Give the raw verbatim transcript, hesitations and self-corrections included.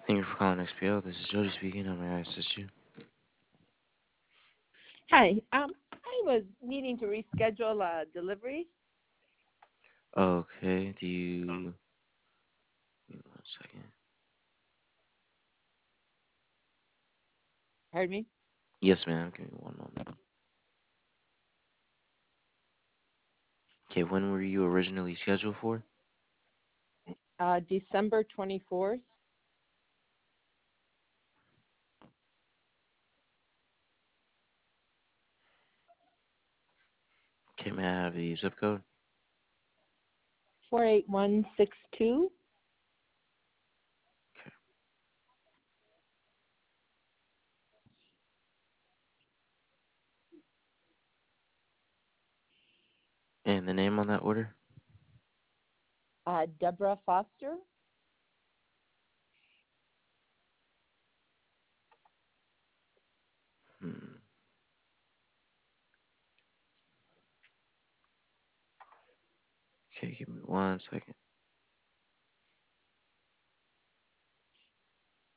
Thank you for calling X P L. This is Jody speaking. How may I assist you? Hi. Um, I was needing to reschedule a delivery. Okay. Do you? Give me one second. Pardon me. Yes, ma'am. Give me one moment. Okay. When were you originally scheduled for? Uh, December twenty-fourth, Okay. May I have the zip code? four eight one six two. Okay. And the name on that order? Uh, Deborah Foster. Hmm. Okay. Give me one second.